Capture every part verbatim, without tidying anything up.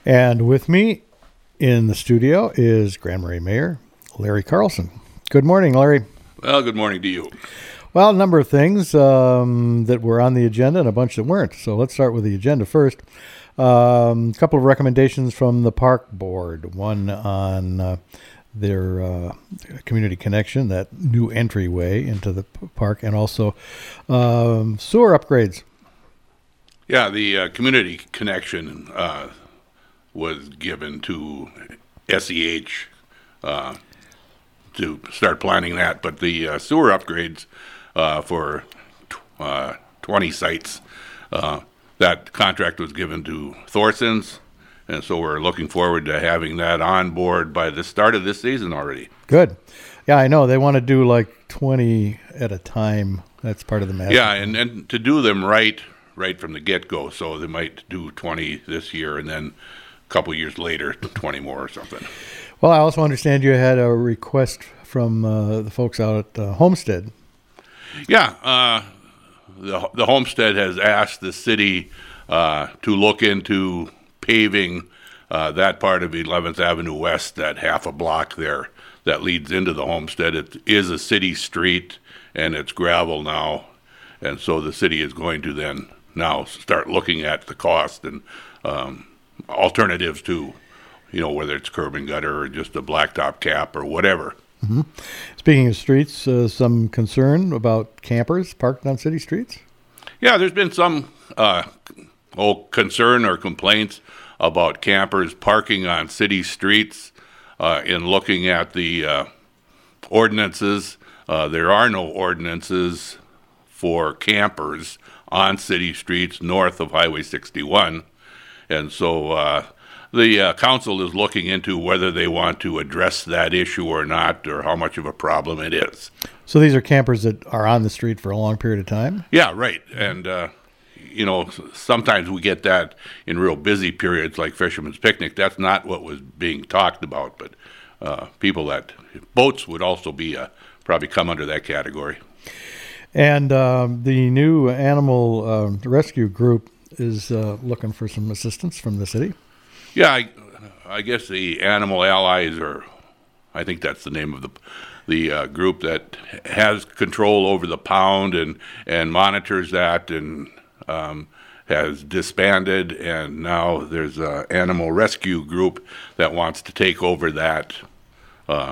And with me in the studio is Grand Marais Mayor Larry Carlson. Good morning, Larry. Well, good morning to you. Well, a number of things um, that were on the agenda and a bunch that weren't. So let's start with the agenda first. Um, a couple of recommendations from the Park Board. One on uh, their uh, community connection, that new entryway into the p- park, and also um, sewer upgrades. Yeah, the uh, community connection uh, was given to S E H uh, to start planning that, but the uh, sewer upgrades uh, for tw- uh, twenty sites, uh, that contract was given to Thorson's, and so we're looking forward to having that on board by the start of this season already. Good. Yeah, I know. They want to do like twenty at a time. That's part of the master. Yeah, and, and to do them right, right from the get-go, so they might do twenty this year and then a couple years later, twenty more or something. Well, I also understand you had a request from uh, the folks out at uh, Homestead. Yeah, uh, the the Homestead has asked the city uh, to look into paving uh, that part of eleventh Avenue West, that half a block there that leads into the Homestead. It is a city street, and it's gravel now, and so the city is going to then now start looking at the cost and um, alternatives to, you know, whether it's curb and gutter or just a blacktop cap or whatever. Mm-hmm. Speaking of streets, uh, some concern about campers parked on city streets? Yeah, there's been some uh, oh, concern or complaints about campers parking on city streets. Uh, in looking at the uh, ordinances, uh, there are no ordinances for campers on city streets north of Highway sixty-one. And so uh, the uh, council is looking into whether they want to address that issue or not, or how much of a problem it is. So these are campers that are on the street for a long period of time? Yeah, right. And, uh, you know, sometimes we get that in real busy periods like Fisherman's Picnic. That's not what was being talked about, but uh, people that, boats would also be, uh, probably come under that category. And um, the new animal uh, rescue group is uh, looking for some assistance from the city? Yeah, I, I guess the Animal Allies, or I think that's the name of the the uh, group that has control over the pound and, and monitors that, and um, has disbanded, and now there's an animal rescue group that wants to take over that uh,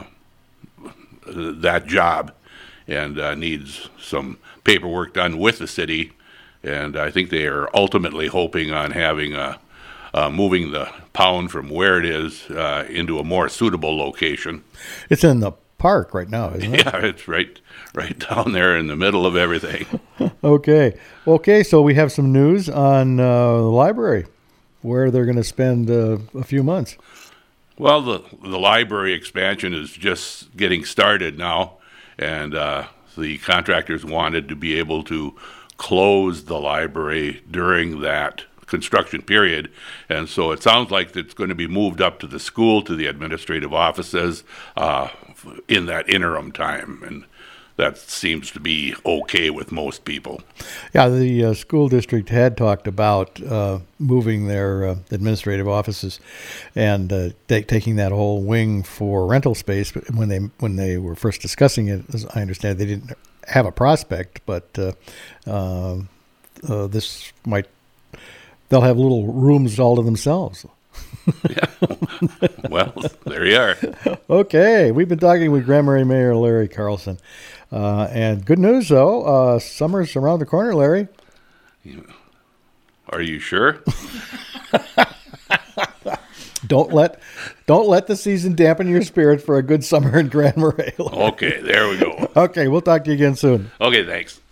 that job, and uh, needs some paperwork done with the city, and I think they are ultimately hoping on having a Uh, moving the pound from where it is uh, into a more suitable location. It's in the park right now, isn't it? Yeah, it's right right down there in the middle of everything. Okay. Okay, so we have some news on uh, the library, where they're going to spend uh, a few months. Well, the, the library expansion is just getting started now, and uh, the contractors wanted to be able to close the library during that construction period, and so it sounds like it's going to be moved up to the school, to the administrative offices uh, in that interim time, and that seems to be okay with most people. Yeah, the uh, school district had talked about uh, moving their uh, administrative offices and uh, t- taking that whole wing for rental space. But when they when they were first discussing it, as I understand, they didn't have a prospect, but uh, uh, uh, this might. They'll have little rooms all to themselves. Yeah. Well, there you are. Okay. We've been talking with Grand Marais Mayor Larry Carlson. Uh, and good news, though. Uh, summer's around the corner, Larry. Are you sure? Don't let don't let the season dampen your spirit for a good summer in Grand Marais. Okay, there we go. Okay, we'll talk to you again soon. Okay, thanks.